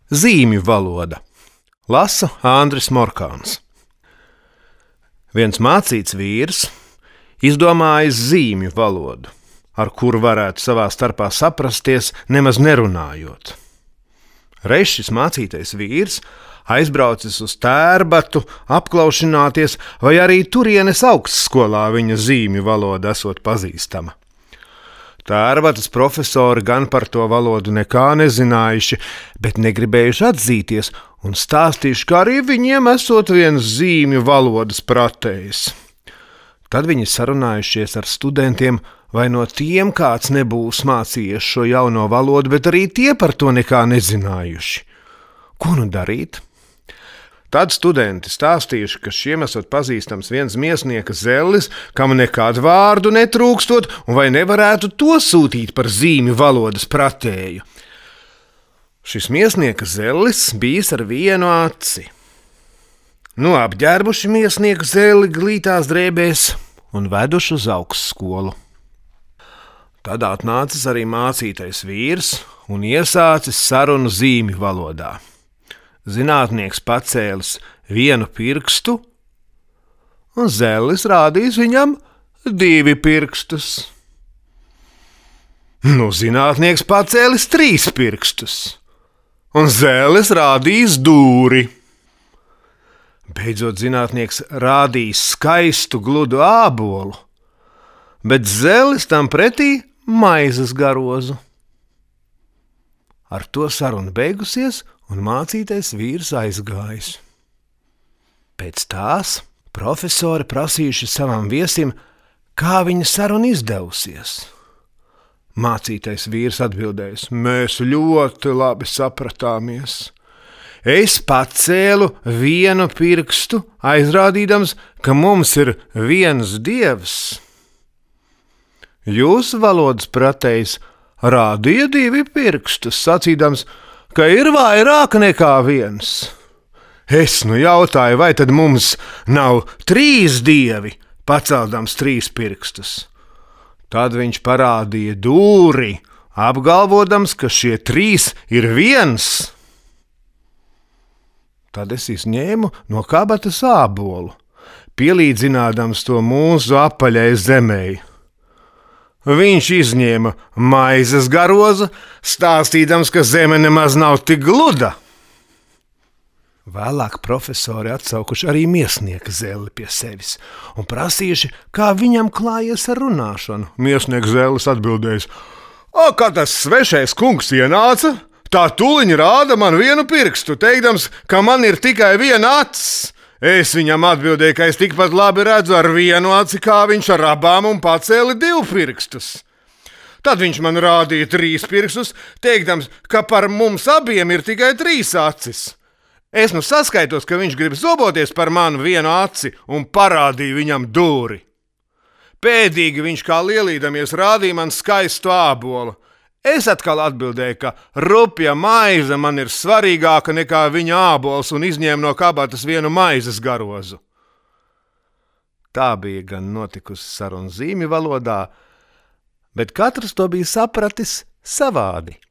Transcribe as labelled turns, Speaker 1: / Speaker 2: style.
Speaker 1: Zīmju valoda. Lasa Andris Morkāns. Viens mācīts vīrs izdomājis zīmju valodu, ar kuru varētu savā starpā saprasties, nemaz nerunājot. Reiz šis mācītais vīrs aizbraucis uz Tērbatu apklaušināties, vai arī turienes augstskolā viņa zīmju valoda esot pazīstama. Tērbatas profesori gan par to valodu nekā nezinājuši, bet negribējuši atzīties un stāstījuši, ka arī viņiem esot viens zīmju valodas pratējs. Tad viņi sarunājušies ar studentiem, vai no tiem kāds nebūs mācījies šo jauno valodu, bet arī tie par to nekā nezinājuši. Ko nu darīt? Tad studenti stāstījuši, ka šiem esot pazīstams viens miesnieka Zellis, kam nekādu vārdu netrūkstot, un vai nevarētu to sūtīt par zīmju valodas pratēju. Šis miesnieka Zellis bijis ar vienu aci. Apģērbuši miesnieku Zelli glītās drēbēs un veduši uz augstskolu. Tad atnācis arī mācītais vīrs un iesācis sarunu zīmju valodā. Zinātnieks pacēlis vienu pirkstu, un Zellis rādījis viņam 2 pirkstus. Zinātnieks pacēlis 3 pirkstus, un Zellis rādījis dūri. Beidzot zinātnieks rādījis skaistu gludu ābolu, bet Zellis tam pretī maizes garozu. Ar to saruna beigusies, un mācītais vīrs aizgājis. Pēc tās profesori prasījuši savam viesim, kā viņa saruna izdevusies. Mācītais vīrs atbildējis: mēs ļoti labi sapratāmies. Es pacēlu vienu pirkstu, aizrādīdams, ka mums ir viens dievs. Jūsu valodas pratējs rādīja 2 pirkstus, sacīdams, ka ir vairāk nekā viens. Es jautāju, vai tad mums nav 3 dievi, paceldams 3 pirkstus. Tad viņš parādīja dūri, apgalvodams, ka šie 3 ir viens. Tad es izņēmu no kabatas ābolu, pielīdzinādams to mūsu apaļai zemei. Viņš izņēma maizes garozu, stāstīdams, ka zeme nemaz nav tik gluda. Vēlāk profesori atsaukuši arī miesnieka Zelli pie sevis un prasījuši, kā viņam klājies ar runāšanu. Miesnieks Zellis atbildējis: kad tas svešais kungs ienāca, tā tūliņ rāda man vienu pirkstu, teikdams, ka man ir tikai viena acis. Es viņam atbildēju, ka es tikpat labi redzu ar vienu aci, kā viņš ar abām, un pacēli 2 pirkstus. Tad viņš man rādīja 3 pirkstus, teikdams, ka par mums abiem ir tikai 3 acis. Es saskaitos, ka viņš grib zoboties par manu vienu aci, un parādīju viņam dūri. Pēdīgi viņš kā lielīdamies rādīja man skaistu ābolu. Es atkal atbildēju, ka rupja maize man ir svarīgāka nekā viņa ābols, un izņēmu no kabatas vienu maizes garozu. Tā bija gan notikusi saruna zīmju valodā, bet katrs to bija sapratis savādi.